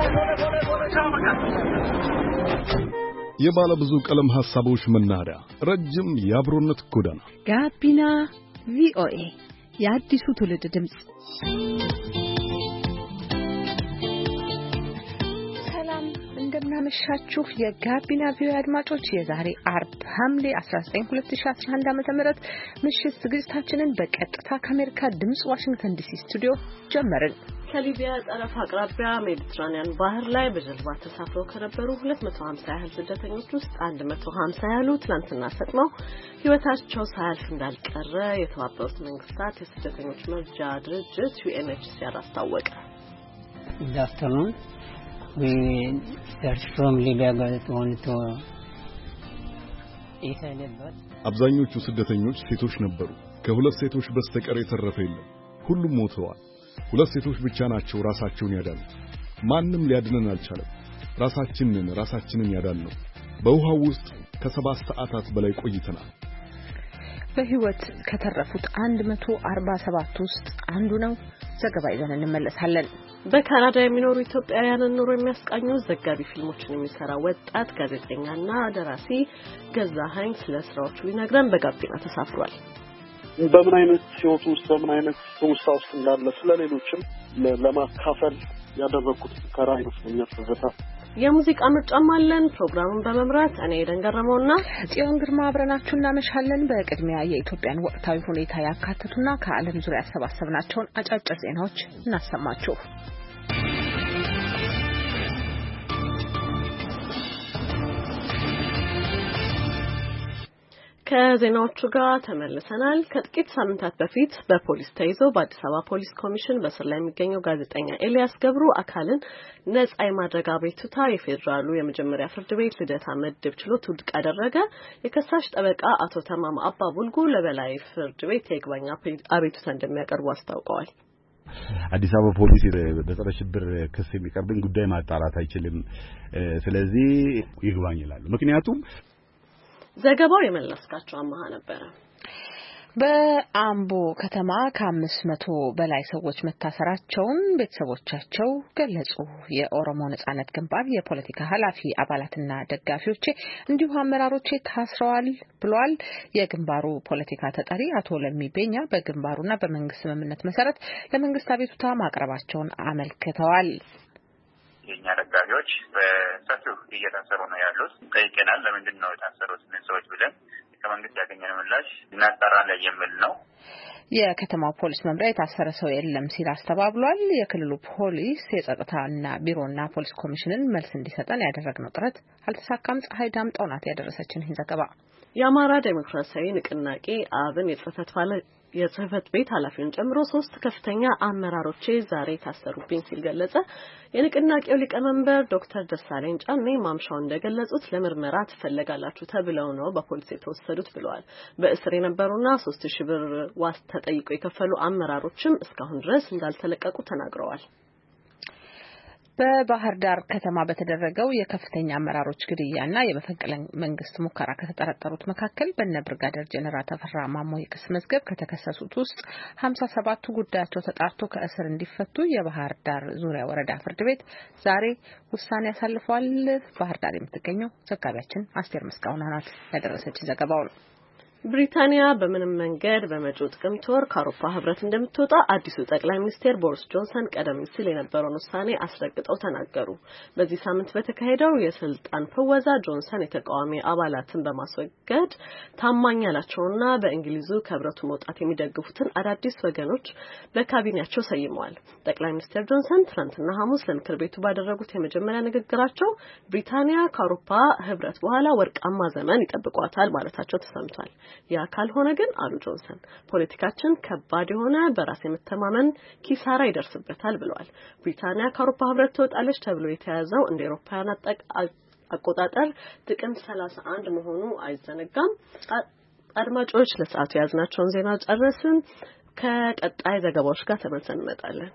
የባለ ብዙ ቀለም ሐሳቦች መናኸሪያ ረጅም የአብሮነት ጎዳና ጋቢና ቪኦኤ የአዲሱ ትውልድ ድምጽ። ሰላም እንደምናመሻችሁ የጋቢና ቪኦኤ አድማጮች፣ የዛሬ አርብ ሐምሌ 19 2011 ዓ.ም ምሽት ዝግጅታችንን በቀጥታ ከአሜሪካ ድምጽ ዋሽንግተን ዲሲ ስቱዲዮ ጀመርን። ከሊቢያ ጠረፍ አቅራቢያ ሜዲትራኒያን ባህር ላይ በጀልባ ተሳፍረው ከነበሩ 250 ያህል ስደተኞች ውስጥ 150 ያህሉ ትላንትና ሰጥመው ሕይወታቸው ሳያልፍ እንዳልቀረ የተባበሩት መንግስታት የስደተኞች መርጃ ድርጅት UNHCR አስታወቀ። Afternoon, we search from Libya to አብዛኞቹ ስደተኞች ሴቶች ነበሩ። ከሁለት ሴቶች በስተቀር የተረፈ የለም። ሁሉም ሞተዋል። ሁለት ሴቶች ብቻ ናቸው ራሳቸውን ያዳኑት። ማንም ሊያድነን አልቻለም። ራሳችንን ያዳነው በውሃው ውስጥ ከ7 ሰዓታት በላይ ቆይተናል። በህይወት ከተረፉት 147 ውስጥ አንዱ ነው። ዘገባ ይዘን እንመለሳለን። በካናዳ የሚኖሩ ኢትዮጵያውያንን ኑሮ የሚያስቃኙ ዘጋቢ ፊልሞችን የሚሰራ ወጣት ጋዜጠኛና ደራሲ ገዛኸኝ ስለ ስራዎቹ ሊነግረን በጋቢና ተሳፍሯል። በምን አይነት ህይወት ውስጥ በምን አይነት ውስጥ እንዳለ ስለሌሎችም ለማካፈል ያደረኩት ሙከራ ይመስለኛል። ተዘታ የሙዚቃ ምርጫም አለን። ፕሮግራሙን በመምራት እኔ ደንገረመውና ጽዮን ግርማ አብረናችሁ እናመሻለን። በቅድሚያ የኢትዮጵያን ወቅታዊ ሁኔታ ያካተቱና ከዓለም ዙሪያ ያሰባሰብናቸውን አጫጭር ዜናዎች እናሰማችሁ። ከዜናዎቹ ጋር ተመልሰናል። ከጥቂት ሳምንታት በፊት በፖሊስ ተይዞ በአዲስ አበባ ፖሊስ ኮሚሽን በስር ላይ የሚገኘው ጋዜጠኛ ኤልያስ ገብሩ አካልን ነጻ የማድረግ አቤቱታ የፌዴራሉ የመጀመሪያ ፍርድ ቤት ልደታ ምድብ ችሎት ውድቅ አደረገ። የከሳሽ ጠበቃ አቶ ተማማ አባ ቡልጉ ለበላይ ፍርድ ቤት የይግባኝ አቤቱታ እንደሚያቀርቡ አስታውቀዋል። አዲስ አበባ ፖሊስ በጸረ ሽብር ክስ የሚቀርብን ጉዳይ ማጣራት አይችልም። ስለዚህ ይግባኝ ይላሉ። ምክንያቱም ዘገባው የመለስካቸው አማሃ ነበር። በአምቦ ከተማ ከ500 በላይ ሰዎች መታሰራቸውን ቤተሰቦቻቸው ገለጹ። የኦሮሞ ነጻነት ግንባር የፖለቲካ ኃላፊ አባላትና ደጋፊዎች እንዲሁ አመራሮች ታስረዋል ብሏል። የግንባሩ ፖለቲካ ተጠሪ አቶ ለሚቤኛ በግንባሩና በመንግስት ስምምነት መሰረት ለመንግስት አቤቱታ ማቅረባቸውን አመልክተዋል። የኛ ደጋፊዎች በሰፊው እየታሰሩ ነው ያሉት። ጠይቀናል። ለምንድን ነው የታሰሩት ሰዎች ብለን ከመንግስት ያገኘነው ምላሽ እናጣራለን የሚል ነው። የከተማው ፖሊስ መምሪያ የታሰረ ሰው የለም ሲል አስተባብሏል። የክልሉ ፖሊስ የጸጥታና ቢሮና ፖሊስ ኮሚሽንን መልስ እንዲሰጠን ያደረግነው ጥረት አልተሳካም። ፀሐይ ዳምጠው ናት ያደረሰችን ይህን ዘገባ። የአማራ ዴሞክራሲያዊ ንቅናቄ አብን የጽህፈት ቤት ኃላፊውን ጨምሮ 3 ከፍተኛ አመራሮች ዛሬ ታሰሩብኝ ሲል ገለጸ። የንቅናቄው ሊቀመንበር ዶክተር ደሳለኝ ጫኔ ማምሻውን እንደገለጹት ለምርመራ ተፈለጋላችሁ ተብለው ነው በፖሊስ የተወሰዱት ብለዋል። በእስር የነበሩና 3000 ብር ዋስ ተጠይቀው የከፈሉ አመራሮችም እስካሁን ድረስ እንዳልተለቀቁ ተናግረዋል። በባህር ዳር ከተማ በተደረገው የከፍተኛ አመራሮች ግድያና የመፈንቅለ መንግስት ሙከራ ከተጠረጠሩት መካከል በእነ ብርጋዴር ጀነራል ተፈራ ማሞ የክስ መዝገብ ከተከሰሱት ውስጥ 57ቱ ጉዳያቸው ተጣርቶ ከእስር እንዲፈቱ የባህር ዳር ዙሪያ ወረዳ ፍርድ ቤት ዛሬ ውሳኔ ያሳልፈዋል። ባህር ዳር የምትገኘው ዘጋቢያችን አስቴር መስቃውና ናት ያደረሰች ዘገባው ነው። ብሪታንያ በምንም መንገድ በመጪው ጥቅምት ወር ከአውሮፓ ህብረት እንደምትወጣ አዲሱ ጠቅላይ ሚኒስትር ቦሪስ ጆንሰን ቀደም ሲል የነበረውን ውሳኔ አስረግጠው ተናገሩ። በዚህ ሳምንት በተካሄደው የስልጣን ፍወዛ ጆንሰን የተቃዋሚ አባላትን በማስወገድ ታማኝ ያላቸውና በእንግሊዙ ከህብረቱ መውጣት የሚደግፉትን አዳዲስ ወገኖች በካቢኔያቸው ሰይመዋል። ጠቅላይ ሚኒስትር ጆንሰን ትናንትና ሐሙስ ለምክር ቤቱ ባደረጉት የመጀመሪያ ንግግራቸው ብሪታንያ ከአውሮፓ ህብረት በኋላ ወርቃማ ዘመን ይጠብቋታል ማለታቸው ተሰምቷል። ያ ካልሆነ ግን አሉ ጆንሰን ፖለቲካችን ከባድ የሆነ በራስ የመተማመን ኪሳራ ይደርስበታል ብለዋል። ብሪታንያ ከአውሮፓ ህብረት ትወጣለች ተብሎ የተያዘው እንደ አውሮፓውያን አቆጣጠር ጥቅምት 31 መሆኑ አይዘነጋም። አድማጮች ለሰዓቱ ያዝናቸውን ዜና ጨረስን። ከቀጣይ ዘገባዎች ጋር ተመልሰን እንመጣለን።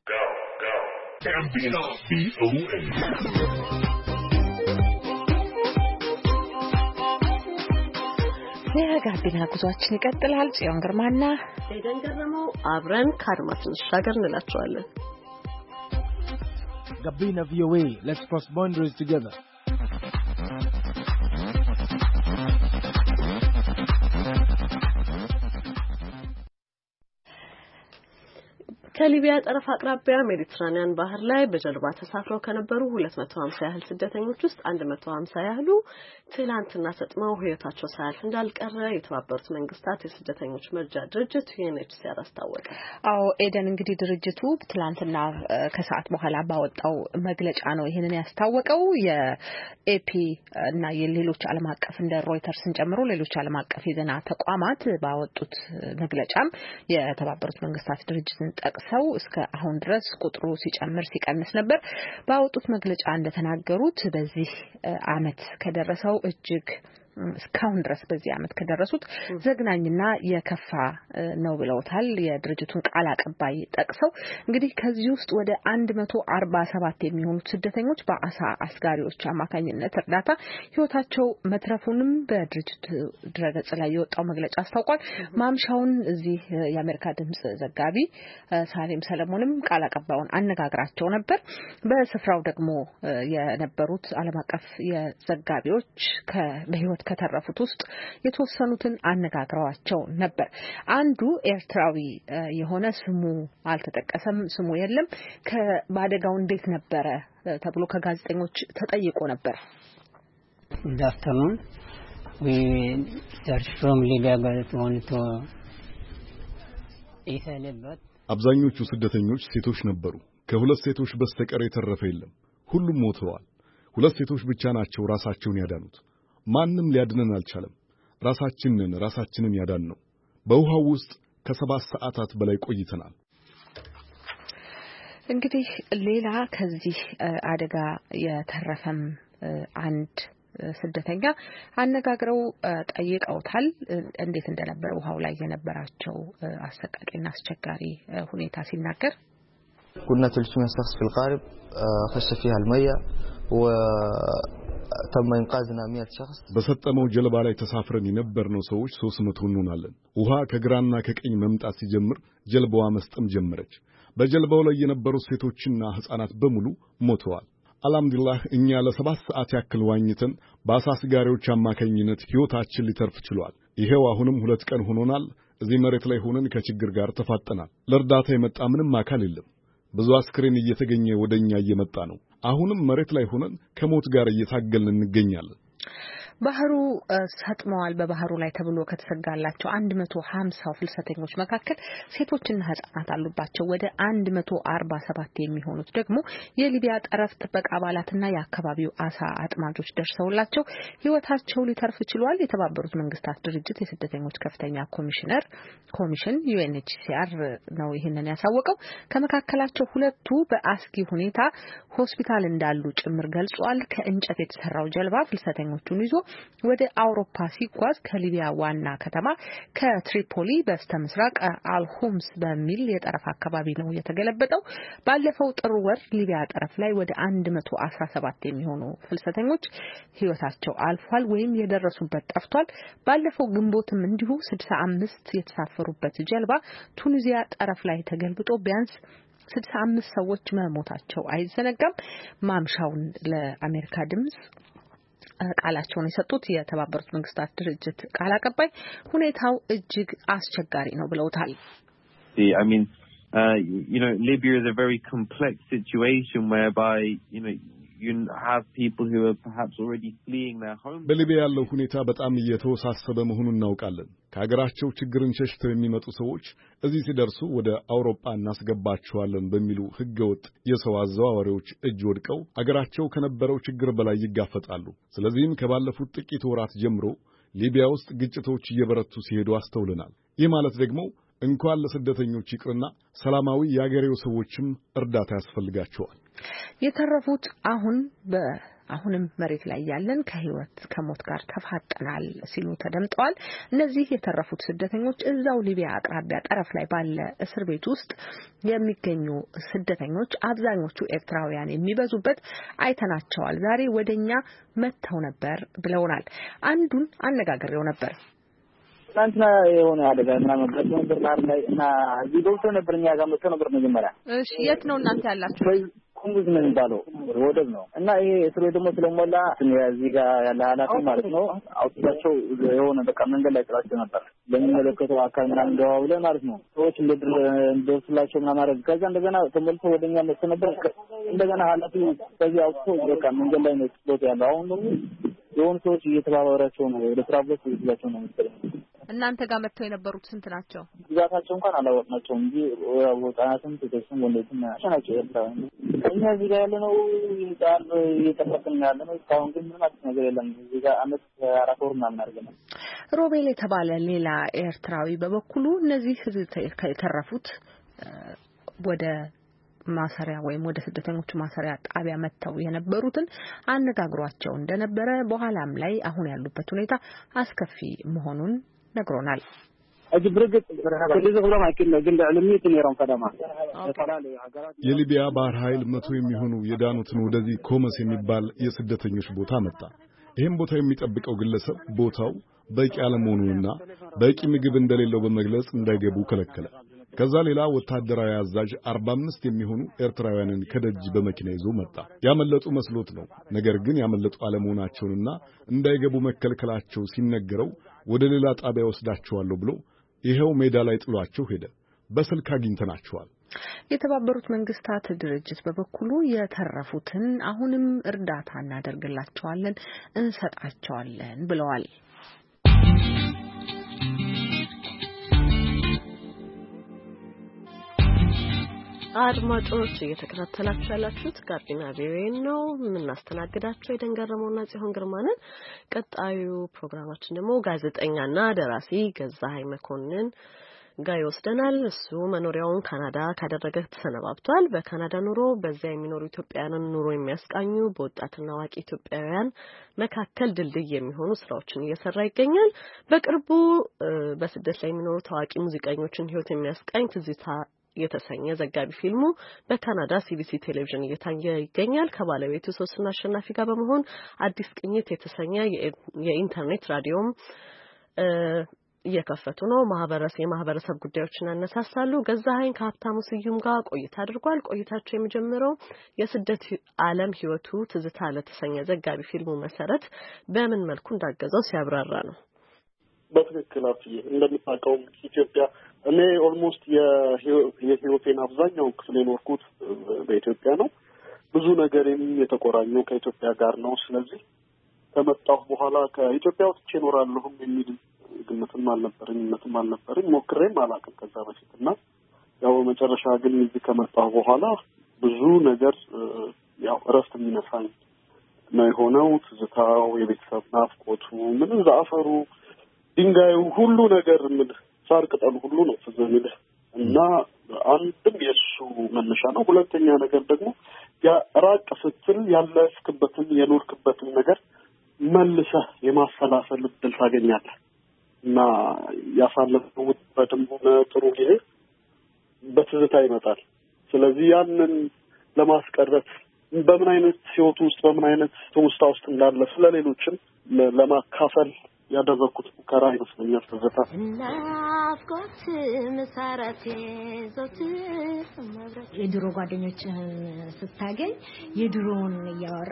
የጋቢና ጉዟችን ይቀጥላል። ጽዮን ግርማና ኤደን ገረመው አብረን ከአድማስ እንሻገር እንላችኋለን። Gabina VOA. Let's cross boundaries together. ከሊቢያ ጠረፍ አቅራቢያ ሜዲትራኒያን ባህር ላይ በጀልባ ተሳፍረው ከነበሩ 250 ያህል ስደተኞች ውስጥ 150 ያህሉ ትላንትና ሰጥመው ህይወታቸው ሳያልፍ እንዳልቀረ የተባበሩት መንግስታት የስደተኞች መርጃ ድርጅት UNHCR አስታወቀ። አዎ ኤደን እንግዲህ ድርጅቱ ትላንትና ከሰዓት በኋላ ባወጣው መግለጫ ነው ይሄንን ያስታወቀው። የኤፒ እና የሌሎች ዓለም አቀፍ እንደ ሮይተርስን ጨምሮ ሌሎች ዓለም አቀፍ የዜና ተቋማት ባወጡት መግለጫም የተባበሩት መንግስታት ድርጅትን ጠቅሰው እስከ አሁን ድረስ ቁጥሩ ሲጨምር ሲቀንስ ነበር። ባወጡት መግለጫ እንደተናገሩት በዚህ አመት ከደረሰው እጅግ እስካሁን ድረስ በዚህ አመት ከደረሱት ዘግናኝና የከፋ ነው ብለውታል። የድርጅቱን ቃል አቀባይ ጠቅሰው እንግዲህ ከዚህ ውስጥ ወደ 147 የሚሆኑ ስደተኞች በአሳ አስጋሪዎች አማካኝነት እርዳታ ህይወታቸው መትረፉንም በድርጅቱ ድረገጽ ላይ የወጣው መግለጫ አስታውቋል። ማምሻውን እዚህ የአሜሪካ ድምጽ ዘጋቢ ሳሌም ሰለሞንም ቃል አቀባዩን አነጋግራቸው ነበር። በስፍራው ደግሞ የነበሩት ዓለም አቀፍ የዘጋቢዎች በህይወት ከተረፉት ውስጥ የተወሰኑትን አነጋግረዋቸው ነበር። አንዱ ኤርትራዊ የሆነ ስሙ አልተጠቀሰም፣ ስሙ የለም። በአደጋው እንዴት ነበረ ተብሎ ከጋዜጠኞች ተጠይቆ ነበር። Good afternoon. We search from Libya to Ethiopia. አብዛኞቹ ስደተኞች ሴቶች ነበሩ። ከሁለት ሴቶች በስተቀር የተረፈ የለም። ሁሉም ሞተዋል። ሁለት ሴቶች ብቻ ናቸው ራሳቸውን ያዳኑት። ማንም ሊያድነን አልቻለም። ራሳችንን ያዳን ነው። በውሃው ውስጥ ከ7 ሰዓታት በላይ ቆይተናል። እንግዲህ ሌላ ከዚህ አደጋ የተረፈም አንድ ስደተኛ አነጋግረው ጠይቀውታል። እንዴት እንደነበር ውሃው ላይ የነበራቸው አሰቃቂና አስቸጋሪ ሁኔታ ሲናገር كنا 300 شخص في القارب خش فيها المية وتم إنقاذنا 100 شخص በሰጠመው ጀልባ ላይ ተሳፍረን የነበርነው ሰዎች 300 እንሆናለን። ውሃ ከግራና ከቀኝ መምጣት ሲጀምር ጀልባዋ መስጠም ጀመረች። በጀልባው ላይ የነበሩ ሴቶችና ህፃናት በሙሉ ሞተዋል። አልሐምዱሊላህ እኛ ለ7 ሰዓት ያክል ዋኝተን በአሳ አስጋሪዎች አማካኝነት ህይወታችን ሊተርፍ ችሏል። ይሄው አሁንም 2 ቀን ሆኖናል። እዚህ መሬት ላይ ሆነን ከችግር ጋር ተፋጠናል። ለእርዳታ የመጣ ምንም አካል የለም። ብዙ አስክሬን እየተገኘ ወደኛ እየመጣ ነው። አሁንም መሬት ላይ ሆነን ከሞት ጋር እየታገልን እንገኛለን። ባህሩ ሰጥመዋል በባህሩ ላይ ተብሎ ከተሰጋላቸው 150 ፍልሰተኞች መካከል ሴቶችና ህጻናት አሉባቸው። ወደ 147 የሚሆኑት ደግሞ የሊቢያ ጠረፍ ጥበቃ አባላትና የአካባቢው አሳ አጥማጆች ደርሰውላቸው ህይወታቸው ሊተርፍ ችሏል። የተባበሩት መንግስታት ድርጅት የስደተኞች ከፍተኛ ኮሚሽን UNHCR ነው ይህንን ያሳወቀው። ከመካከላቸው ሁለቱ በአስጊ ሁኔታ ሆስፒታል እንዳሉ ጭምር ገልጿል። ከእንጨት የተሰራው ጀልባ ፍልሰተኞቹን ይዞ ወደ አውሮፓ ሲጓዝ ከሊቢያ ዋና ከተማ ከትሪፖሊ በስተምስራቅ አልሁምስ በሚል የጠረፍ አካባቢ ነው የተገለበጠው። ባለፈው ጥር ወር ሊቢያ ጠረፍ ላይ ወደ 117 የሚሆኑ ፍልሰተኞች ህይወታቸው አልፏል ወይም የደረሱበት ጠፍቷል። ባለፈው ግንቦትም እንዲሁ 65 የተሳፈሩበት ጀልባ ቱኒዚያ ጠረፍ ላይ ተገልብጦ ቢያንስ 65 ሰዎች መሞታቸው አይዘነጋም። ማምሻውን ለአሜሪካ ድምጽ ቃላቸውን የሰጡት የተባበሩት መንግስታት ድርጅት ቃል አቀባይ ሁኔታው እጅግ አስቸጋሪ ነው ብለውታል። I mean, Libya is a very complex situation whereby, you have people who are perhaps already fleeing their home. በሊቢያ ያለው ሁኔታ በጣም እየተወሳሰበ መሆኑን እናውቃለን። ከሀገራቸው ችግርን ሸሽተው የሚመጡ ሰዎች እዚህ ሲደርሱ ወደ አውሮፓ እናስገባቸዋለን በሚሉ ህገወጥ የሰው አዘዋዋሪዎች እጅ ወድቀው አገራቸው ከነበረው ችግር በላይ ይጋፈጣሉ። ስለዚህም ከባለፉት ጥቂት ወራት ጀምሮ ሊቢያ ውስጥ ግጭቶች እየበረቱ ሲሄዱ አስተውለናል። ይህ ማለት ደግሞ እንኳን ለስደተኞች ይቅርና ሰላማዊ የአገሬው ሰዎችም እርዳታ ያስፈልጋቸዋል። የተረፉት አሁንም መሬት ላይ ያለን ከሞት ጋር ተፋጠናል ሲሉ ተደምጠዋል። እነዚህ የተረፉት ስደተኞች እዛው ሊቢያ አቅራቢያ ጠረፍ ላይ ባለ እስር ቤት ውስጥ የሚገኙ ስደተኞች አብዛኞቹ ኤርትራውያን የሚበዙበት አይተናቸዋል። ዛሬ ወደኛ መጥተው ነበር ብለውናል። አንዱን አነጋግሬው ነበር። ትናንትና የሆነ አደጋ ምናምን ገጥሞ ነበር ላይ እና እዚህ ገብቶ ነበር እኛ ጋር መጥቶ ነበር መጀመሪያ። እሺ የት ነው እናንተ ያላችሁ? ኩምዝ ነው የሚባለው ወደብ ነው እና ይሄ እስሩ ደግሞ ስለሞላ እዚህ ጋር ያለ ኃላፊ ማለት ነው አውጥታቸው የሆነ በቃ መንገድ ላይ ጥላቸው ነበር ለሚመለከተው አካል ምናምን ደዋውለን ማለት ነው ሰዎች እንደደረስላቸው ምናምን አደረግ ከዛ እንደገና ተመልሶ ወደኛ መጥቶ ነበር እንደገና ኃላፊ ከዚህ አውጥቶ በቃ መንገድ ላይ ነው ጥሎት ያለው አሁን ደግሞ የሆኑ ሰዎች እየተባበራቸው ነው ወደ ትራቭልስ ይላቸው ነው መሰለኝ እናንተ ጋር መጥተው የነበሩት ስንት ናቸው? ብዛታቸው እንኳን አላወቅናቸውም እንጂ ወጣናትም ተደስም ወንዶችም ናቸው ያለው እኛ እዚህ ጋር ያለነው ዳር እየተፈቀነ ያለነው እስካሁን ግን ምንም አዲስ ነገር የለም እዚህ ጋር አመት 4 ወር ምናምን አድርገናል። ሮቤል የተባለ ሌላ ኤርትራዊ በበኩሉ እነዚህ የተረፉት ወደ ማሰሪያ ወይም ወደ ስደተኞች ማሰሪያ ጣቢያ መጥተው የነበሩትን አነጋግሯቸው እንደነበረ በኋላም ላይ አሁን ያሉበት ሁኔታ አስከፊ መሆኑን ነግሮናል። የሊቢያ ባህር ኃይል 100 የሚሆኑ የዳኑትን ወደዚህ ኮመስ የሚባል የስደተኞች ቦታ መጣ። ይህም ቦታ የሚጠብቀው ግለሰብ ቦታው በቂ አለመሆኑንና በቂ ምግብ እንደሌለው በመግለጽ እንዳይገቡ ከለከለ። ከዛ ሌላ ወታደራዊ አዛዥ 45 የሚሆኑ ኤርትራውያንን ከደጅ በመኪና ይዞ መጣ። ያመለጡ መስሎት ነው። ነገር ግን ያመለጡ አለመሆናቸውንና እንዳይገቡ መከልከላቸው ሲነገረው ወደ ሌላ ጣቢያ ወስዳቸዋለሁ ብሎ ይሄው ሜዳ ላይ ጥሏቸው ሄደ። በስልክ አግኝተናቸዋል። የተባበሩት መንግስታት ድርጅት በበኩሉ የተረፉትን አሁንም እርዳታ እናደርግላቸዋለን፣ እንሰጣቸዋለን ብለዋል። አድማጮች እየተከታተላችሁ ያላችሁት ጋቢና ቪኦኤ ነው። የምናስተናግዳችሁ የደንገረመውና ጽዮን ግርማንን። ቀጣዩ ፕሮግራማችን ደግሞ ጋዜጠኛና ደራሲ ገዛኸኝ መኮንን ጋር ይወስደናል። እሱ መኖሪያውን ካናዳ ካደረገ ተሰነባብቷል። በካናዳ ኑሮ በዚያ የሚኖሩ ኢትዮጵያውያንን ኑሮ የሚያስቃኙ በወጣትና አዋቂ ኢትዮጵያውያን መካከል ድልድይ የሚሆኑ ስራዎችን እየሰራ ይገኛል። በቅርቡ በስደት ላይ የሚኖሩ ታዋቂ ሙዚቀኞችን ህይወት የሚያስቃኝ ትዝታ የተሰኘ ዘጋቢ ፊልሙ በካናዳ ሲቢሲ ቴሌቪዥን እየታየ ይገኛል። ከባለቤቱ ሶስና አሸናፊ ጋር በመሆን አዲስ ቅኝት የተሰኘ የኢንተርኔት ራዲዮም እየከፈቱ ነው። የማህበረሰብ ጉዳዮችን ያነሳሳሉ። ገዛኸኝ ከሀብታሙ ስዩም ጋር ቆይታ አድርጓል። ቆይታቸው የሚጀምረው የስደት ዓለም ህይወቱ ትዝታ ለተሰኘ ዘጋቢ ፊልሙ መሰረት በምን መልኩ እንዳገዘው ሲያብራራ ነው። በትክክል አፍዬ እንደምታውቀው ኢትዮጵያ እኔ ኦልሞስት የህይወቴን አብዛኛው ክፍል የኖርኩት በኢትዮጵያ ነው። ብዙ ነገሬም የተቆራኘው ከኢትዮጵያ ጋር ነው። ስለዚህ ከመጣሁ በኋላ ከኢትዮጵያ ወጥቼ እኖራለሁም የሚል ግምትም አልነበረኝ ሞክሬም አላውቅም ከዛ በፊትና ያው መጨረሻ ግን እዚህ ከመጣሁ በኋላ ብዙ ነገር ያው እረፍት የሚነሳኝ ነው የሆነው። ትዝታው፣ የቤተሰብ ናፍቆቱ፣ ምን ዛፈሩ፣ ድንጋዩ ሁሉ ነገር ምን ሳር ቅጠሉ ሁሉ ነው ፍዘንደ እና አንድም የሱ መነሻ ነው። ሁለተኛ ነገር ደግሞ ያ ራቅ ስትል ያለፍክበትን የኖርክበትን ነገር መልሰህ የማሰላሰል እድል ታገኛለህ እና ያሳለፈው በደንብ ጥሩ ጊዜ በትዝታ ይመጣል። ስለዚህ ያንን ለማስቀረት በምን አይነት ህይወት ውስጥ በምን አይነት ትውስታ ውስጥ እንዳለ ስለሌሎችም ለማካፈል ያደረኩት ሙከራ ይመስለኛል። ትዝታ ናፍቆት መሰረቴ የድሮ ጓደኞችህን ስታገኝ የድሮውን እያወራ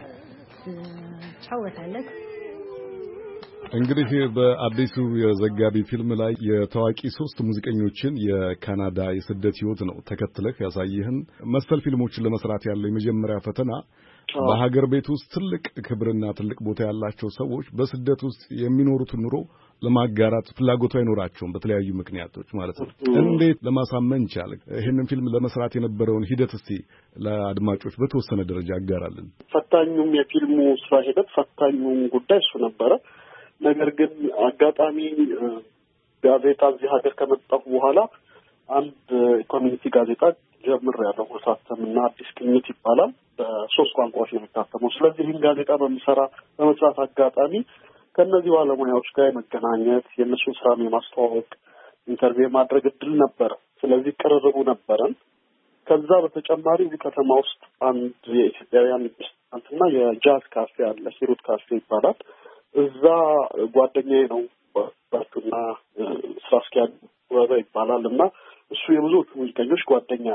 ጫወታለህ። እንግዲህ በአዲሱ የዘጋቢ ፊልም ላይ የታዋቂ 3 ሙዚቀኞችን የካናዳ የስደት ህይወት ነው ተከትለህ ያሳየህን። መሰል ፊልሞችን ለመስራት ያለው የመጀመሪያ ፈተና በሀገር ቤት ውስጥ ትልቅ ክብርና ትልቅ ቦታ ያላቸው ሰዎች በስደት ውስጥ የሚኖሩትን ኑሮ ለማጋራት ፍላጎቱ አይኖራቸውም በተለያዩ ምክንያቶች ማለት ነው። እንዴት ለማሳመን ቻለ? ይሄንን ፊልም ለመስራት የነበረውን ሂደት እስቲ ለአድማጮች በተወሰነ ደረጃ አጋራልን። ፈታኙም የፊልሙ ስራ ሂደት ፈታኙም ጉዳይ እሱ ነበረ። ነገር ግን አጋጣሚ ጋዜጣ እዚህ ሀገር ከመጣሁ በኋላ አንድ ኮሚኒቲ ጋዜጣ ጀምሬያለሁ ማሳተምና አዲስ ቅኝት ይባላል። በ3 ቋንቋዎች ነው የሚታተመው። ስለዚህ ይህን ጋዜጣ በመስራት አጋጣሚ ከእነዚህ ባለሙያዎች ጋር የመገናኘት የእነሱን ስራ የማስተዋወቅ ኢንተርቪው የማድረግ እድል ነበረ። ስለዚህ ቅርርቡ ነበረን። ከዛ በተጨማሪ እዚህ ከተማ ውስጥ አንድ የኢትዮጵያውያን ሬስቶራንትና የጃዝ ካፌ አለ፣ ሂሩት ካፌ ይባላል። እዛ ጓደኛዬ ነው ባርቱና ስራ አስኪያጅ ወበ ይባላል እና እሱ የብዙዎቹ ሙዚቀኞች ጓደኛ ነው።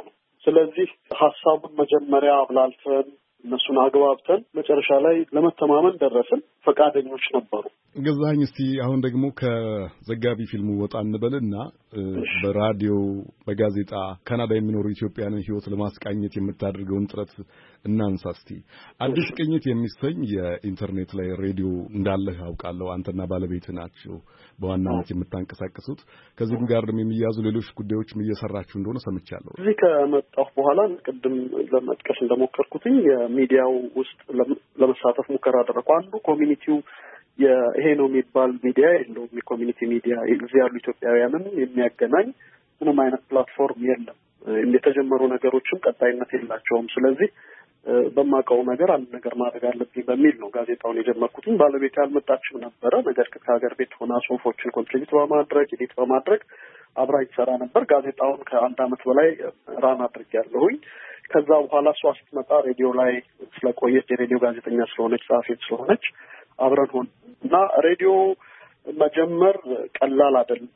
ስለዚህ ሐሳቡን መጀመሪያ አብላልተን እነሱን አግባብተን መጨረሻ ላይ ለመተማመን ደረስን። ፈቃደኞች ነበሩ። ገዛኸኝ እስቲ አሁን ደግሞ ከዘጋቢ ፊልሙ ወጣ እንበልና በራዲዮ በጋዜጣ ካናዳ የሚኖሩ ኢትዮጵያውያንን ሕይወት ለማስቃኘት የምታደርገውን ጥረት እናንሳ እስቲ። አዲስ ቅኝት የሚሰኝ የኢንተርኔት ላይ ሬዲዮ እንዳለህ አውቃለሁ። አንተና ባለቤትህ ናችሁ በዋናነት የምታንቀሳቅሱት። ከዚህም ጋር ደግሞ የሚያዙ ሌሎች ጉዳዮችም እየሰራችሁ እንደሆነ ሰምቻለሁ። እዚህ ከመጣሁ በኋላ ቅድም ለመጥቀስ እንደሞከርኩትኝ የሚዲያው ውስጥ ለመሳተፍ ሙከራ አደረኩ። አንዱ ኮሚኒቲው ይሄ ነው የሚባል ሚዲያ የለውም። የኮሚኒቲ ሚዲያ እዚህ ያሉ ኢትዮጵያውያንን የሚያገናኝ ምንም አይነት ፕላትፎርም የለም። የተጀመሩ ነገሮችም ቀጣይነት የላቸውም። ስለዚህ በማውቀው ነገር አንድ ነገር ማድረግ አለብኝ በሚል ነው ጋዜጣውን የጀመርኩትኝ። ባለቤት ያልመጣችም ነበረ። ነገር ግን ከሀገር ቤት ሆና ጽሁፎችን ኮንትሪቢዩት በማድረግ ኤዲት በማድረግ አብራኝ ሰራ ነበር። ጋዜጣውን ከአንድ ዓመት በላይ ራን አድርጌያለሁኝ። ከዛ በኋላ እሷ ስትመጣ ሬዲዮ ላይ ስለቆየች የሬዲዮ ጋዜጠኛ ስለሆነች ጸሐፊት ስለሆነች አብረን ሆን እና ሬዲዮ መጀመር ቀላል አይደለም።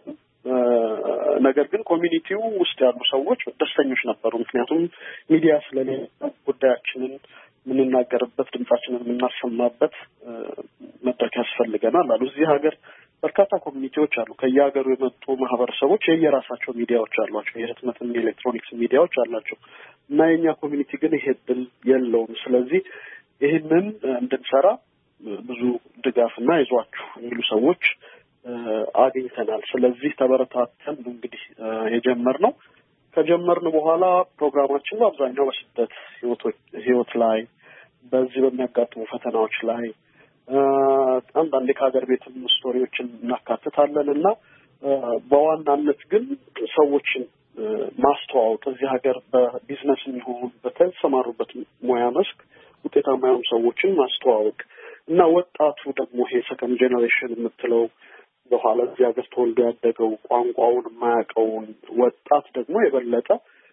ነገር ግን ኮሚኒቲው ውስጥ ያሉ ሰዎች ደስተኞች ነበሩ። ምክንያቱም ሚዲያ ስለሌለ ጉዳያችንን የምንናገርበት ድምጻችንን የምናሰማበት መድረክ ያስፈልገናል አሉ። እዚህ ሀገር በርካታ ኮሚኒቲዎች አሉ። ከየሀገሩ የመጡ ማህበረሰቦች የየራሳቸው ሚዲያዎች አሏቸው። የህትመትና የኤሌክትሮኒክስ ሚዲያዎች አላቸው እና የኛ ኮሚኒቲ ግን ይሄ እድል የለውም። ስለዚህ ይህንን እንድንሰራ ብዙ ድጋፍና ይዟችሁ የሚሉ ሰዎች አግኝተናል። ስለዚህ ተበረታተን እንግዲህ የጀመርነው ከጀመርን በኋላ ፕሮግራማችን በአብዛኛው በስደት ህይወት ላይ በዚህ በሚያጋጥሙ ፈተናዎች ላይ አንዳንዴ ከሀገር ቤትም ስቶሪዎችን እናካትታለን እና በዋናነት ግን ሰዎችን ማስተዋወቅ እዚህ ሀገር በቢዝነስ የሚሆን በተሰማሩበት ሙያ መስክ ውጤታማ የሆኑ ሰዎችን ማስተዋወቅ እና ወጣቱ ደግሞ ይሄ ሰከንድ ጄኔሬሽን የምትለው በኋላ እዚህ ሀገር ተወልዶ ያደገው ቋንቋውን የማያውቀውን ወጣት ደግሞ የበለጠ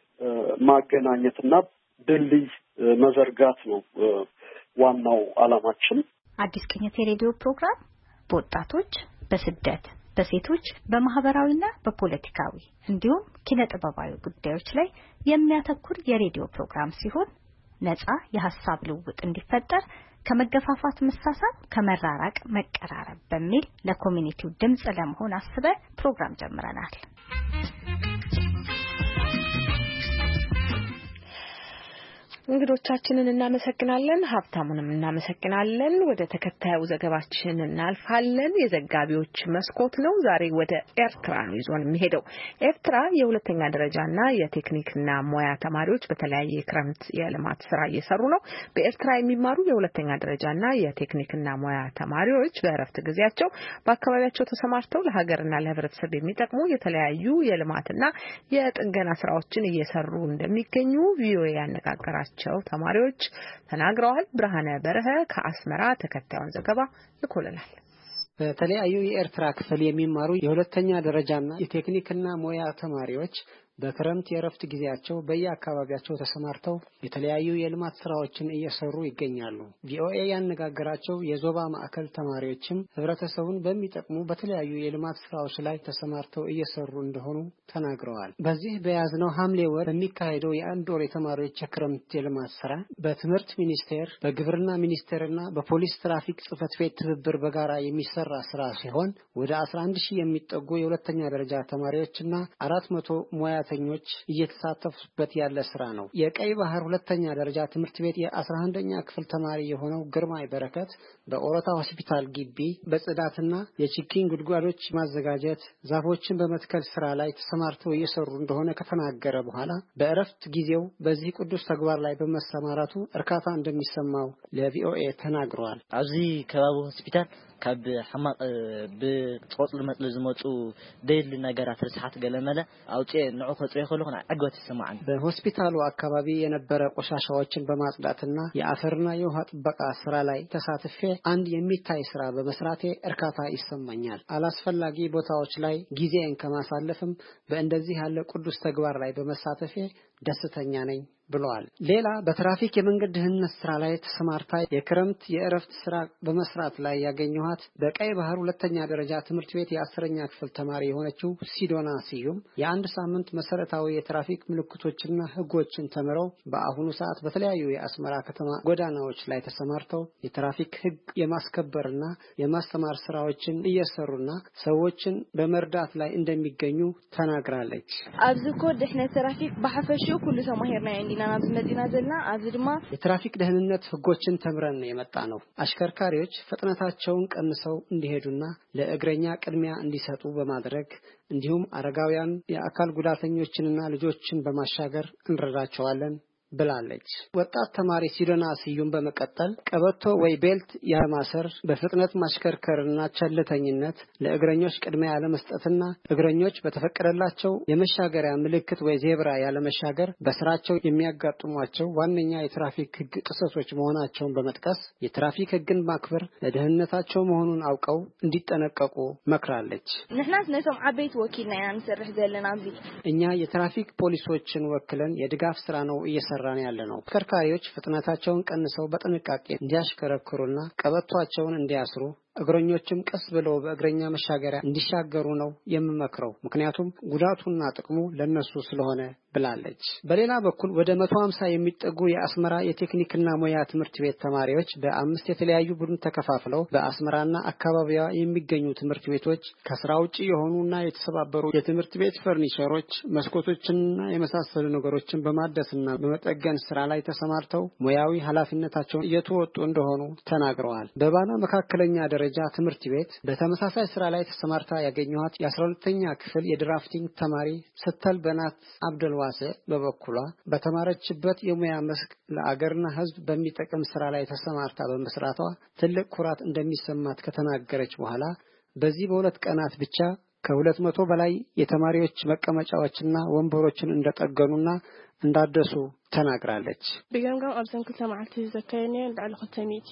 ማገናኘትና ድልድይ መዘርጋት ነው ዋናው ዓላማችን። አዲስ ቅኝት የሬዲዮ ፕሮግራም በወጣቶች፣ በስደት፣ በሴቶች፣ በማህበራዊና በፖለቲካዊ እንዲሁም ኪነ ጥበባዊ ጉዳዮች ላይ የሚያተኩር የሬዲዮ ፕሮግራም ሲሆን ነፃ የሐሳብ ልውውጥ እንዲፈጠር ከመገፋፋት መሳሳብ ከመራራቅ መቀራረብ በሚል ለኮሚኒቲው ድምጽ ለመሆን አስበን ፕሮግራም ጀምረናል። እንግዶቻችንን እናመሰግናለን። ሀብታሙንም እናመሰግናለን። ወደ ተከታዩ ዘገባችን እናልፋለን። የዘጋቢዎች መስኮት ነው። ዛሬ ወደ ኤርትራ ነው ይዞን የሚሄደው። ኤርትራ የሁለተኛ ደረጃና የቴክኒክና ሙያ ተማሪዎች በተለያየ ክረምት የልማት ስራ እየሰሩ ነው። በኤርትራ የሚማሩ የሁለተኛ ደረጃና የቴክኒክና ሙያ ተማሪዎች በእረፍት ጊዜያቸው በአካባቢያቸው ተሰማርተው ለሀገርና ለሕብረተሰብ የሚጠቅሙ የተለያዩ የልማትና የጥገና ስራዎችን እየሰሩ እንደሚገኙ ቪኦኤ ያነጋገራቸው ተማሪዎች ተናግረዋል። ብርሃነ በረሀ ከአስመራ ተከታዩን ዘገባ ልኮልናል። በተለያዩ የኤርትራ ክፍል የሚማሩ የሁለተኛ ደረጃና የቴክኒክና ሙያ ተማሪዎች በክረምት የእረፍት ጊዜያቸው በየአካባቢያቸው ተሰማርተው የተለያዩ የልማት ስራዎችን እየሰሩ ይገኛሉ። ቪኦኤ ያነጋገራቸው የዞባ ማዕከል ተማሪዎችም ህብረተሰቡን በሚጠቅሙ በተለያዩ የልማት ስራዎች ላይ ተሰማርተው እየሰሩ እንደሆኑ ተናግረዋል። በዚህ በያዝነው ሐምሌ ወር በሚካሄደው የአንድ ወር የተማሪዎች የክረምት የልማት ስራ በትምህርት ሚኒስቴር፣ በግብርና ሚኒስቴርና በፖሊስ ትራፊክ ጽሕፈት ቤት ትብብር በጋራ የሚሰራ ስራ ሲሆን ወደ 11000 የሚጠጉ የሁለተኛ ደረጃ ተማሪዎችና 400 ሙያ ተኞች እየተሳተፉበት ያለ ስራ ነው። የቀይ ባህር ሁለተኛ ደረጃ ትምህርት ቤት የ11ኛ ክፍል ተማሪ የሆነው ግርማይ በረከት በኦሮታ ሆስፒታል ግቢ በጽዳትና የችግኝ ጉድጓዶች ማዘጋጀት፣ ዛፎችን በመትከል ስራ ላይ ተሰማርተው እየሰሩ እንደሆነ ከተናገረ በኋላ በእረፍት ጊዜው በዚህ ቅዱስ ተግባር ላይ በመሰማራቱ እርካታ እንደሚሰማው ለቪኦኤ ተናግሯል። ኣብዚ ከባቢ ሆስፒታል ካብ ሕማቅ ብቆጽል መጥል ዝመጹ ደይል ነገራት ርስሓት ገለመለ አውጪ ንዑ ከጽይ ኸሉና ዕግበት ይሰማዓን። በሆስፒታሉ አካባቢ የነበረ ቆሻሻዎችን በማጽዳትና የአፈርና የውሃ ጥበቃ ስራ ላይ ተሳትፌ አንድ የሚታይ ስራ በመስራቴ እርካታ ይሰማኛል። አላስፈላጊ ቦታዎች ላይ ጊዜን ከማሳለፍም በእንደዚህ ያለ ቅዱስ ተግባር ላይ በመሳተፌ ደስተኛ ነኝ ብለዋል። ሌላ በትራፊክ የመንገድ ደህንነት ስራ ላይ ተሰማርታ የክረምት የእረፍት ስራ በመስራት ላይ ያገኘኋት በቀይ ባህር ሁለተኛ ደረጃ ትምህርት ቤት የ10ኛ ክፍል ተማሪ የሆነችው ሲዶና ስዩም የአንድ ሳምንት መሰረታዊ የትራፊክ ምልክቶችና ህጎችን ተምረው በአሁኑ ሰዓት በተለያዩ የአስመራ ከተማ ጎዳናዎች ላይ ተሰማርተው የትራፊክ ህግ የማስከበርና የማስተማር ስራዎችን እየሰሩና ሰዎችን በመርዳት ላይ እንደሚገኙ ተናግራለች። አብዝኮ ደህነት ትራፊክ በሐፈሽው ሁሉ ሰማሄርና እንዲና ናዝመዲና ዘለና አብዝድማ የትራፊክ ደህንነት ህጎችን ተምረን የመጣ ነው። አሽከርካሪዎች ፍጥነታቸውን ቀንሰው እንዲሄዱና ለእግረኛ ቅድሚያ እንዲሰጡ በማድረግ እንዲሁም አረጋውያን የአካል ጉዳተኞችንና ልጆችን በማሻገር እንረዳቸዋለን ብላለች። ወጣት ተማሪ ሲዶና ስዩም በመቀጠል ቀበቶ ወይ ቤልት ያለማሰር፣ በፍጥነት ማሽከርከርና ቸልተኝነት፣ ለእግረኞች ቅድሚያ ያለመስጠትና እግረኞች በተፈቀደላቸው የመሻገሪያ ምልክት ወይ ዜብራ ያለመሻገር በስራቸው የሚያጋጥሟቸው ዋነኛ የትራፊክ ህግ ጥሰቶች መሆናቸውን በመጥቀስ የትራፊክ ህግን ማክበር ለደህንነታቸው መሆኑን አውቀው እንዲጠነቀቁ መክራለች። ንሕናስ ነቶም ዓበይት ወኪልና ያንሰርሕ ዘለና ዚ እኛ የትራፊክ ፖሊሶችን ወክለን የድጋፍ ስራ ነው እየሰራን ያለነው። አሽከርካሪዎች ፍጥነታቸውን ቀንሰው በጥንቃቄ እንዲያሽከረክሩና ቀበቷቸውን እንዲያስሩ እግረኞችም ቀስ ብለው በእግረኛ መሻገሪያ እንዲሻገሩ ነው የምመክረው። ምክንያቱም ጉዳቱና ጥቅሙ ለነሱ ስለሆነ ብላለች። በሌላ በኩል ወደ 150 የሚጠጉ የአስመራ የቴክኒክና ሙያ ትምህርት ቤት ተማሪዎች በአምስት የተለያዩ ቡድን ተከፋፍለው በአስመራና አካባቢዋ የሚገኙ ትምህርት ቤቶች ከስራ ውጪ የሆኑና የተሰባበሩ የትምህርት ቤት ፈርኒቸሮች፣ መስኮቶችንና የመሳሰሉ ነገሮችን በማደስና በመጠገን ስራ ላይ ተሰማርተው ሙያዊ ኃላፊነታቸውን እየተወጡ እንደሆኑ ተናግረዋል። በባና መካከለኛ ደረጃ ትምህርት ቤት በተመሳሳይ ስራ ላይ ተሰማርታ ያገኘኋት የ12ኛ ክፍል የድራፍቲንግ ተማሪ ስተል በናት አብደልዋሴ በበኩሏ በተማረችበት የሙያ መስክ ለአገርና ሕዝብ በሚጠቅም ስራ ላይ ተሰማርታ በመስራቷ ትልቅ ኩራት እንደሚሰማት ከተናገረች በኋላ በዚህ በሁለት ቀናት ብቻ ከ200 በላይ የተማሪዎች መቀመጫዎችና ወንበሮችን እንደጠገኑና እንዳደሱ ተናግራለች። በገምገም አብዘን ከተማዓልቲ ዘካየኔ ለዓለ ከተሚቲ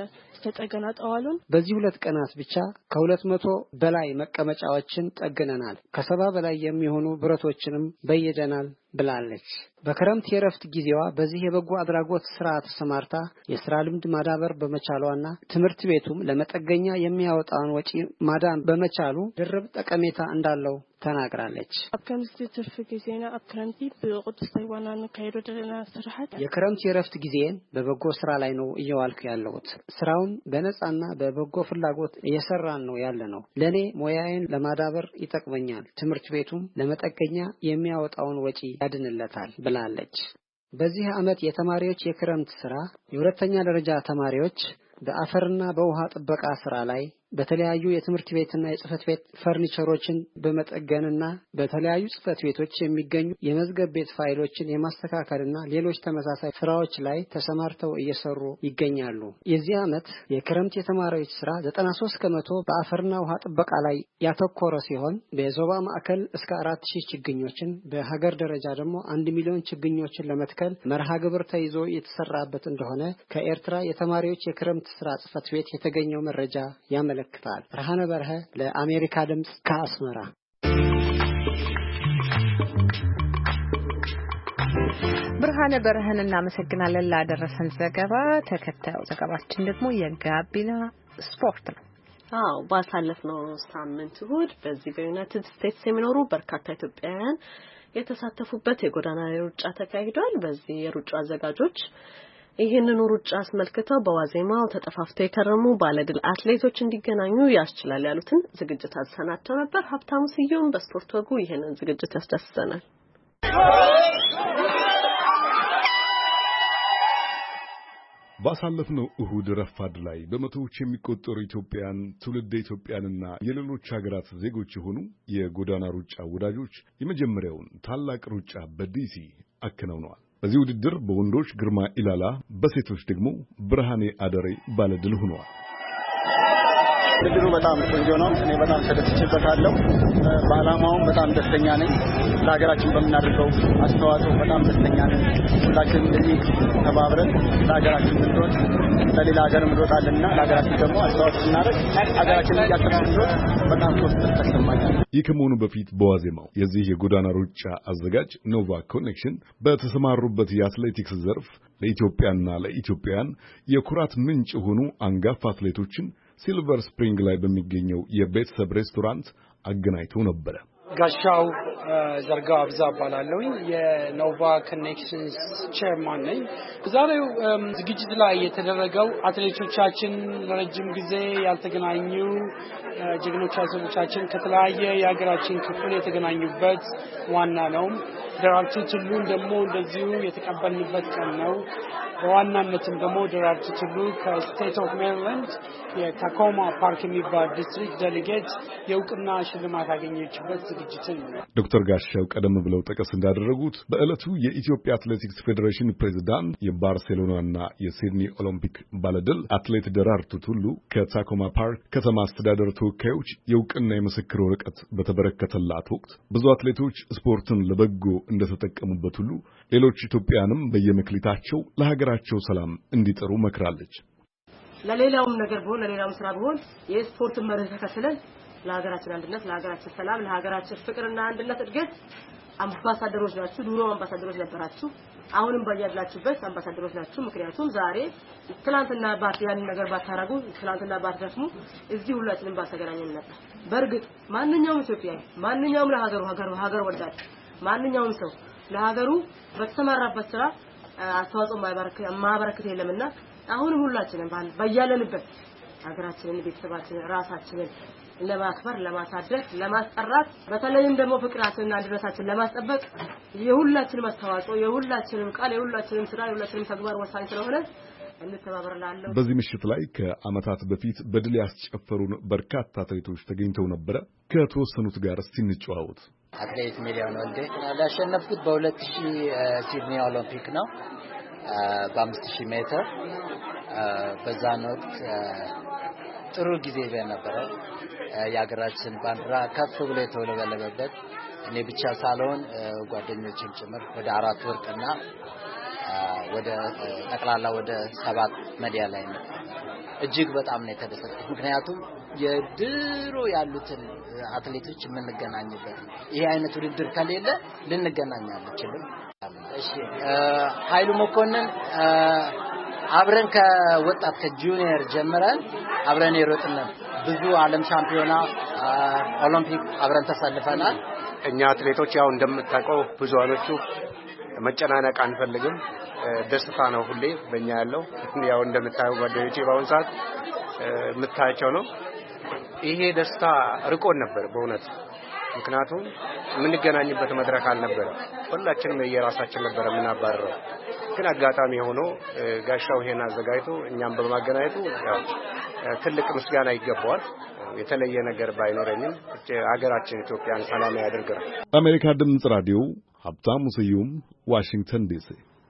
ተጠገናት አዋሉን በዚህ ሁለት ቀናት ብቻ ከ200 በላይ መቀመጫዎችን ጠግነናል። ከ70 በላይ የሚሆኑ ብረቶችንም በየደናል ብላለች። በክረምት የረፍት ጊዜዋ በዚህ የበጎ አድራጎት ስራ ተሰማርታ የስራ ልምድ ማዳበር በመቻሏና ትምህርት ቤቱም ለመጠገኛ የሚያወጣውን ወጪ ማዳን በመቻሉ ድርብ ጠቀሜታ እንዳለው ተናግራለች። አብከምስቲ ትርፍ ጊዜና አብክረምቲ በቁጥስ ታይዋናን ካይዶ ደና ስራሐት የክረምት የረፍት ጊዜን በበጎ ስራ ላይ ነው እየዋልኩ ያለሁት። ስራውን በነጻና በበጎ ፍላጎት እየሰራን ነው ያለነው። ለኔ ሞያዬን ለማዳበር ይጠቅመኛል። ትምህርት ቤቱም ለመጠገኛ የሚያወጣውን ወጪ ያድንለታል ብላለች። በዚህ ዓመት የተማሪዎች የክረምት ስራ የሁለተኛ ደረጃ ተማሪዎች በአፈርና በውሃ ጥበቃ ስራ ላይ በተለያዩ የትምህርት ቤትና የጽህፈት ቤት ፈርኒቸሮችን በመጠገንና በተለያዩ ጽህፈት ቤቶች የሚገኙ የመዝገብ ቤት ፋይሎችን የማስተካከልና ሌሎች ተመሳሳይ ስራዎች ላይ ተሰማርተው እየሰሩ ይገኛሉ። የዚህ ዓመት የክረምት የተማሪዎች ስራ 93% በአፈርና ውሃ ጥበቃ ላይ ያተኮረ ሲሆን በዞባ ማዕከል እስከ 4000 ችግኞችን በሀገር ደረጃ ደግሞ 1 ሚሊዮን ችግኞችን ለመትከል መርሃ ግብር ተይዞ የተሰራበት እንደሆነ ከኤርትራ የተማሪዎች የክረምት ስራ ጽህፈት ቤት የተገኘው መረጃ ያመለክታል። ብርሃነ በርሀ ለአሜሪካ ድምጽ ከአስመራ። ብርሃነ በርሀን እናመሰግናለን ላደረሰን ዘገባ። ተከታዩ ዘገባችን ደግሞ የጋቢና ስፖርት ነው። ባሳለፍነው ሳምንት እሁድ በዚህ በዩናይትድ ስቴትስ የሚኖሩ በርካታ ኢትዮጵያውያን የተሳተፉበት የጎዳና ሩጫ ተካሂዷል። በዚህ የሩጫ አዘጋጆች ይህንን ሩጫ አስመልክተው በዋዜማው ተጠፋፍተው የከረሙ ባለድል አትሌቶች እንዲገናኙ ያስችላል ያሉትን ዝግጅት አሰናድተው ነበር። ሀብታሙ ስዩም በስፖርት ወጉ ይህንን ዝግጅት ያስዳስሰናል። ባሳለፍነው እሁድ ረፋድ ላይ በመቶዎች የሚቆጠሩ ኢትዮጵያን ትውልደ ኢትዮጵያንና የሌሎች ሀገራት ዜጎች የሆኑ የጎዳና ሩጫ ወዳጆች የመጀመሪያውን ታላቅ ሩጫ በዲሲ አከናውነዋል። በዚህ ውድድር በወንዶች ግርማ ኢላላ፣ በሴቶች ደግሞ ብርሃኔ አደሬ ባለድል ሆነዋል። ድሉ በጣም ቆንጆ ነው። እኔ በጣም ተደስቼበታለሁ። በዓላማውም በጣም ደስተኛ ነኝ። ለሀገራችን በምናደርገው አስተዋጽኦ በጣም ደስተኛ ነኝ። ሁላችንም እንደዚህ ተባብረን ለሀገራችን እንድንሮጥ ለሌላ ሀገር እንሮጣለንና ለሀገራችን ደግሞ አስተዋጽኦ ስናደርግ ሀገራችንን እያከበርን እንሮጥ በጣም ተሰማኛል። ይህ ከመሆኑ በፊት በዋዜማው የዚህ የጎዳና ሩጫ አዘጋጅ ኖቫ ኮኔክሽን በተሰማሩበት የአትሌቲክስ ዘርፍ ለኢትዮጵያና ለኢትዮጵያውያን የኩራት ምንጭ የሆኑ አንጋፋ አትሌቶችን ሲልቨር ስፕሪንግ ላይ በሚገኘው የቤተሰብ ሬስቶራንት አገናኝቶ ነበር። ጋሻው ዘርጋው አብዛ ባላለሁ የኖቫ ኮኔክሽንስ ቼርማን ነኝ። ዛሬው ዝግጅት ላይ የተደረገው አትሌቶቻችን ለረጅም ጊዜ ያልተገናኙ ጀግኖች አትሌቶቻችን ከተለያየ የሀገራችን ክፍል የተገናኙበት ዋና ነው። ደራርቱ ቱሉን ደግሞ እንደዚሁ የተቀበልንበት ቀን ነው። በዋናነትም ደግሞ ደራርቱ ቱሉ ከስቴት ኦፍ ሜሪላንድ የታኮማ ፓርክ የሚባል ዲስትሪክት ዴሌጌት የእውቅና ሽልማት ያገኘችበት ዝግጅት ነው። ዶክተር ጋሻው ቀደም ብለው ጠቀስ እንዳደረጉት በዕለቱ የኢትዮጵያ አትሌቲክስ ፌዴሬሽን ፕሬዝዳንት የባርሴሎናና የሲድኒ ኦሎምፒክ ባለድል አትሌት ደራርቱ ቱሉ ከታኮማ ፓርክ ከተማ አስተዳደር ተወካዮች የእውቅና የምስክር ወረቀት በተበረከተላት ወቅት ብዙ አትሌቶች ስፖርትን ለበጎ እንደተጠቀሙበት ሁሉ ሌሎች ኢትዮጵያንም በየመክሊታቸው ለሀገራቸው ሰላም እንዲጠሩ መክራለች። ለሌላውም ነገር ቢሆን ለሌላውም ስራ ቢሆን የስፖርት መርህ ተከትለን ለሀገራችን አንድነት፣ ለሀገራችን ሰላም፣ ለሀገራችን ፍቅርና አንድነት እድገት አምባሳደሮች ናችሁ። ድሮም አምባሳደሮች ነበራችሁ፣ አሁንም ባያላችሁበት አምባሳደሮች ናችሁ። ምክንያቱም ዛሬ ትላንትና ያን ነገር ባታረጉ፣ ትላንትና ባትደክሙ እዚህ ሁላችንም ባልተገናኘን ነበር። በእርግጥ ማንኛውም ኢትዮጵያዊ ማንኛውም ሀገር ወዳድ ማንኛውም ሰው ለሀገሩ በተሰማራበት ስራ አስተዋጽኦ ማበረከት የለምና አሁንም ሁላችንም በያለንበት ሀገራችንን፣ ቤተሰባችንን፣ ራሳችንን ለማክበር፣ ለማሳደግ፣ ለማስጠራት በተለይም ደግሞ ፍቅራችንና አንድነታችንን ለማስጠበቅ የሁላችንም አስተዋጽኦ፣ የሁላችንም ቃል፣ የሁላችንም ስራ፣ የሁላችንም ተግባር ወሳኝ ስለሆነ እንተባበራለን። በዚህ ምሽት ላይ ከዓመታት በፊት በድል ያስጨፈሩን በርካታ አትሌቶች ተገኝተው ነበር። ከተወሰኑት ጋር እስቲ እንጨዋወት። አትሌት ሚሊዮን ወልዴ ያሸነፍኩት በ2000 ሲድኒ ኦሎምፒክ ነው። በ5000 ሜትር በዛን ወቅት ጥሩ ጊዜ ነበረ። የሀገራችን ባንዲራ ከፍ ብሎ የተውለበለበበት እኔ ብቻ ሳልሆን ጓደኞችም ጭምር ወደ 4 ወርቅና ወደ ጠቅላላ ወደ 7 ሜዳሊያ ላይ እጅግ በጣም ነው የተደሰትኩት። ምክንያቱም የድሮ ያሉትን አትሌቶች የምንገናኝበት ይሄ አይነት ውድድር ከሌለ ልንገናኝ አንችልም። እሺ ኃይሉ መኮንን አብረን ከወጣት ከጁኒየር ጀምረን አብረን የሮጥን ብዙ ዓለም ሻምፒዮና ኦሎምፒክ አብረን ተሳልፈናል። እኛ አትሌቶች ያው እንደምታውቀው ብዙዎቹ መጨናነቅ አንፈልግም። ደስታ ነው ሁሌ በእኛ ያለው። ያው እንደምታየው ጓደኞቼ ባሁን ሰዓት የምታያቸው ነው። ይሄ ደስታ ርቆን ነበር በእውነት። ምክንያቱም የምንገናኝበት መድረክ አልነበረ። ሁላችንም የራሳችን ነበር የምናባረረው። ግን አጋጣሚ ሆኖ ጋሻው ይሄን አዘጋጅቶ እኛም በማገናኘቱ ትልቅ ምስጋና ይገባዋል። የተለየ ነገር ባይኖረኝም ሀገራችን ኢትዮጵያን ሰላም ያድርገን። አሜሪካ ድምጽ ራዲዮ ሀብታሙ ስዩም ዋሽንግተን ዲሲ።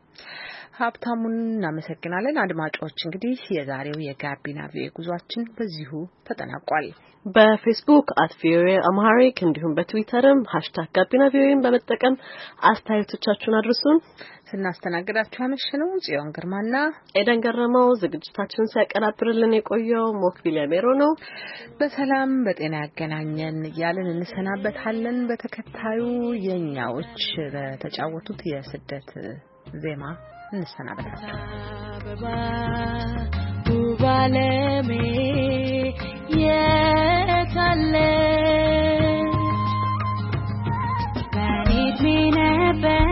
ሀብታሙን እናመሰግናለን። አድማጮች እንግዲህ የዛሬው የጋቢና ቪኦኤ ጉዟችን በዚሁ ተጠናቋል። በፌስቡክ @voaamharic እንዲሁም በትዊተርም #ጋቢናቪኦኤን በመጠቀም አስተያየቶቻችሁን አድርሱን። ስናስተናግዳችሁ ያመሸነው ጽዮን ግርማና ኤደን ገረመው፣ ዝግጅታችንን ሲያቀናብርልን የቆየው ሞክቢል ያሜሮ ነው። በሰላም በጤና ያገናኘን እያልን እንሰናበታለን። በተከታዩ የኛዎች በተጫወቱት የስደት ዜማ እንሰናበታለን። ባለሜ የታለ በእድሜ ነበር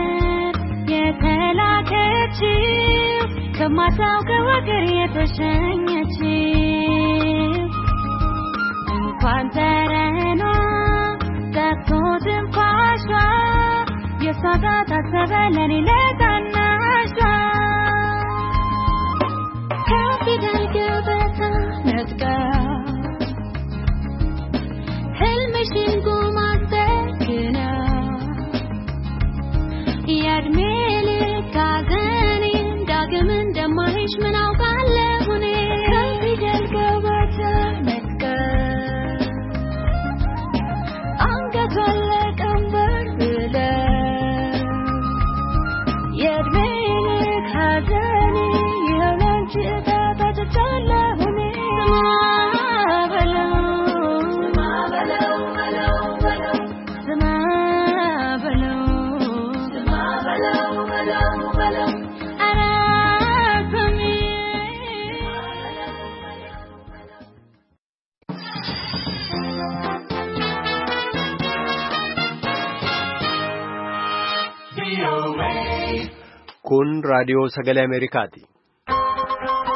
የተላከችው ከማታውቀው ሀገር የተሸኘችው እንኳን ተረኗ ጠፍቶ ትንፋሿ የሷ ጋር ታሰበ ለኔ ለታናሿ ከፊደል ገበታ ነጥቃ ህልምሽን ጉማ ዘግና የእድሜ ልክ ሐዘኔን ዳግም እንደማይሽ ምን አውቃለሁ እኔ ከፊደል ገበታ ነጥቃ Kun raadiyoo sagalee Ameerikaati.